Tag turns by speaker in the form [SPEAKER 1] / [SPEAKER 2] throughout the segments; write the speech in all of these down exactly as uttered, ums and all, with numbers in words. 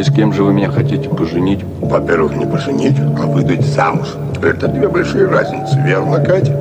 [SPEAKER 1] И с кем же вы меня хотите поженить?
[SPEAKER 2] Во-первых, не поженить, а выдать замуж. Это две большие разницы, верно, Катя?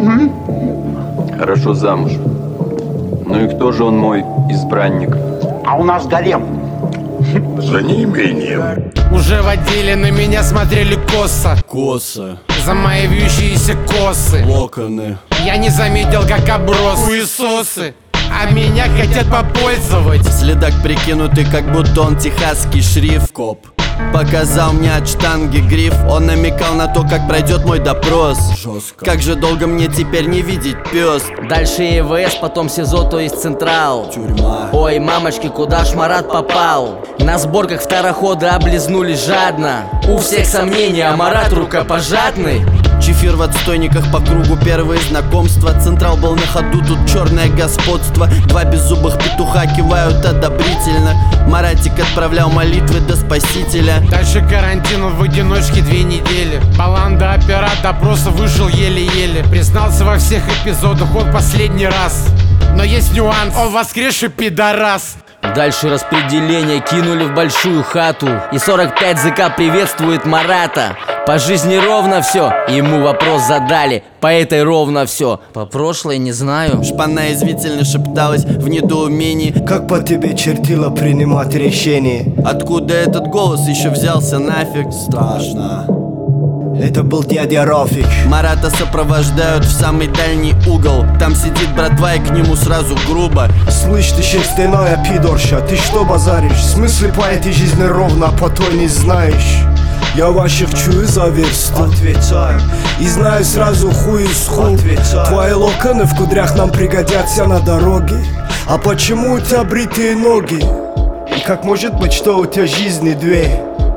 [SPEAKER 1] Угу. Хорошо, замуж. Ну и кто же он мой избранник?
[SPEAKER 3] А у нас гарем.
[SPEAKER 2] За неимением.
[SPEAKER 4] Уже в отделе на меня смотрели косо.
[SPEAKER 5] Косо.
[SPEAKER 4] За мои вьющиеся косы.
[SPEAKER 5] Локоны.
[SPEAKER 4] Я не заметил, как оброс хуесосы. А меня хотят попользовать.
[SPEAKER 5] Следак прикинутый, как будто он техасский шрифт. Коп показал мне от штанги гриф. Он намекал на то, как пройдет мой допрос. Жестко. Как же долго мне теперь не видеть, пес.
[SPEAKER 6] Дальше ЕВС, потом СИЗО, то есть Централ.
[SPEAKER 5] Тюрьма.
[SPEAKER 6] Ой, мамочки, куда ж Марат попал? На сборках второходы облизнулись жадно. У всех сомнения, а Марат рукопожатный.
[SPEAKER 5] Чефир в отстойниках по кругу, первые знакомства. Централ был на ходу, тут черное господство. Два беззубых петуха кивают одобрительно. Маратик отправлял молитвы до спасителя.
[SPEAKER 4] Дальше карантин в одиночке две недели. Баланда опера допроса вышел еле-еле. Признался во всех эпизодах он последний раз. Но есть нюанс, он воскресший пидорас.
[SPEAKER 6] Дальше распределение кинули в большую хату. И сорок пять ЗК приветствует Марата. По жизни ровно все, ему вопрос задали. По этой ровно все, по прошлой не знаю.
[SPEAKER 5] Шпана извительно шепталась в недоумении.
[SPEAKER 7] Как по тебе чертило принимать решение?
[SPEAKER 5] Откуда этот голос еще взялся нафиг? Страшно.
[SPEAKER 7] Это был дядя Рафик.
[SPEAKER 5] Марата сопровождают в самый дальний угол. Там сидит братва и к нему сразу грубо.
[SPEAKER 7] Слышь, ты шерстяная пидорша, ты что базаришь? В смысле по этой жизни ровно, по той не знаешь? Я ваших чую за версту. Отвечаю. И знаю сразу хуй с хуй. Твои локоны в кудрях нам пригодятся на дороге. А почему у тебя бритые ноги? И как может быть, что у тебя жизни две?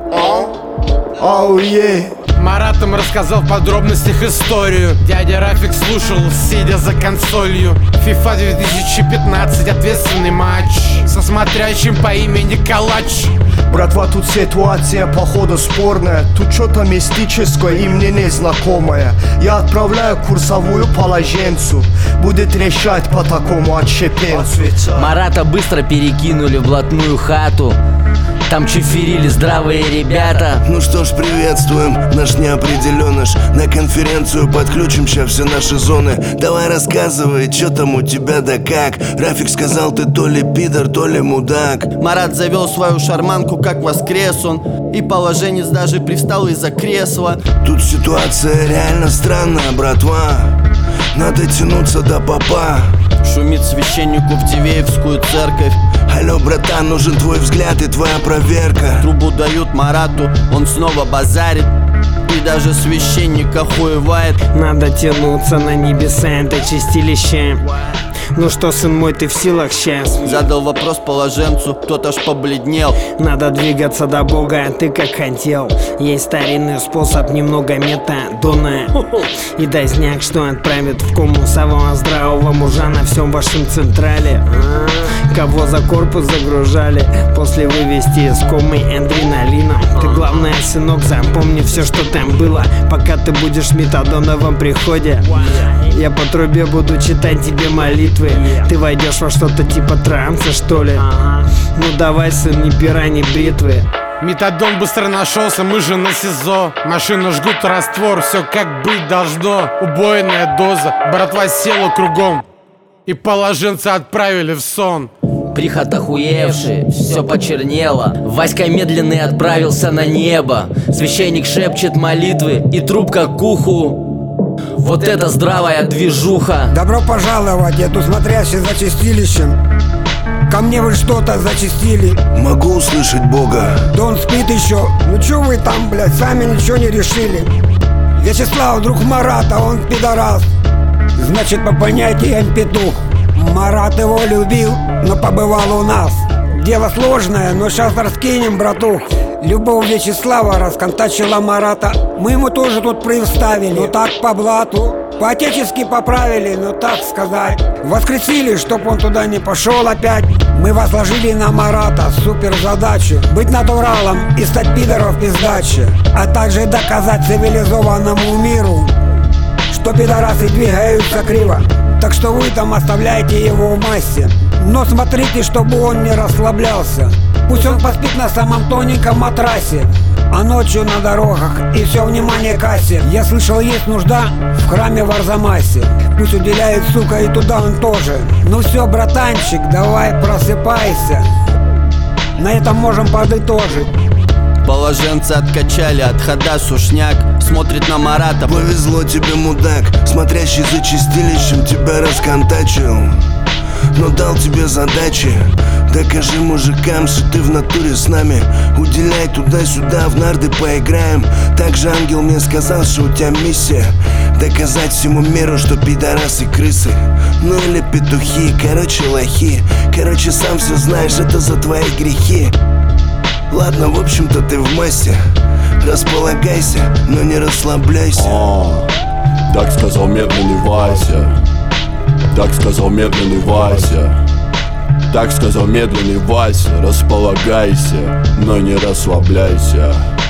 [SPEAKER 7] Ау, е.
[SPEAKER 4] Маратом рассказал в подробностях историю. Дядя Рафик слушал, сидя за консолью. FIFA две тысячи пятнадцать, ответственный матч со смотрящим по имени Калач.
[SPEAKER 7] Братва, тут ситуация походу спорная. Тут что-то мистическое и мне незнакомое. Я отправляю курсовую положенцу. Будет решать по такому отщепенцу.
[SPEAKER 6] Марата быстро перекинули в блатную хату. Там чефирили здравые ребята.
[SPEAKER 8] Ну что ж, приветствуем, наш неопределеныш. На конференцию подключим сейчас все наши зоны. Давай рассказывай, что там у тебя да как. Рафик сказал, ты то ли пидор, то ли мудак.
[SPEAKER 5] Марат завел свою шарманку, как воскрес он. И положенец даже привстал из-за кресла.
[SPEAKER 8] Тут ситуация реально странная, братва. Надо тянуться до попа.
[SPEAKER 5] Шумит священнику в Дивеевскую церковь.
[SPEAKER 8] Алло, братан, нужен твой взгляд и твоя проверка.
[SPEAKER 5] Трубу дают Марату, он снова базарит. И даже священник охуевает.
[SPEAKER 9] Надо тянуться на небеса, это чистилище. Ну что, сын мой, ты в силах сейчас?
[SPEAKER 5] Задал вопрос положенцу, тот аж побледнел.
[SPEAKER 9] Надо двигаться до Бога, а ты как хотел. Есть старинный способ, немного метадона. И дозняк, что отправит в кому самого здравого мужа на всем вашем централе. Кого за корпус загружали, после вывести из комы адреналином. Ты главное, сынок, запомни все, что там было, пока ты будешь в метадоновом приходе. Я по трубе буду читать тебе молитвы. Ты войдешь во что-то типа транса, что ли? Ну давай, сын, ни пера, ни бритвы.
[SPEAKER 4] Метадон быстро нашелся, мы же на СИЗО. Машину жгут раствор, все как быть должно. Убойная доза, братва села кругом. И положенца отправили в сон.
[SPEAKER 6] Приход охуевший, все почернело. Васька медленный отправился на небо. Священник шепчет молитвы и трубка к уху. Вот это здравая движуха.
[SPEAKER 10] Добро пожаловать, я тут смотрящий за чистилищем. Ко мне вы что-то зачистили.
[SPEAKER 8] Могу услышать Бога.
[SPEAKER 10] Да он спит еще. Ну чё вы там, блядь, сами ничего не решили? Вячеслав, друг Марата, он пидорас. Значит, по понятиям петух. Марат его любил, но побывал у нас. Дело сложное, но сейчас раскинем, братух. Любовь Вячеслава расконтачила Марата. Мы ему тоже тут представили, но так по блату. По-отечески поправили, ну так сказать. Воскресили, чтоб он туда не пошел опять. Мы возложили на Марата супер задачу: быть натуралом и стать пидоров пиздачи. А также доказать цивилизованному миру, что пидорасы двигаются криво. Так что вы там оставляйте его в массе. Но смотрите, чтобы он не расслаблялся. Пусть он поспит на самом тоненьком матрасе, а ночью на дорогах и все внимание кассе. Я слышал, есть нужда в храме в Арзамасе. Пусть уделяет, сука, и туда он тоже. Ну все, братанчик, давай просыпайся. На этом можем подытожить.
[SPEAKER 5] Положенцы откачали, от хода сушняк. Смотрит на Марата.
[SPEAKER 8] Повезло тебе, мудак, смотрящий за чистилищем тебя расконтачил. Но дал тебе задачи. Докажи мужикам, что ты в натуре с нами. Уделяй туда-сюда, в нарды поиграем. Также ангел мне сказал, что у тебя миссия доказать всему миру, что пидорасы крысы. Ну или петухи, короче лохи. Короче, сам все знаешь, это за твои грехи. Ладно, в общем-то ты в массе. Располагайся, но не расслабляйся.
[SPEAKER 3] А, так сказал медленный Вася. Так сказал медленный Вася. Так сказал медленный Вася. Располагайся, но не расслабляйся.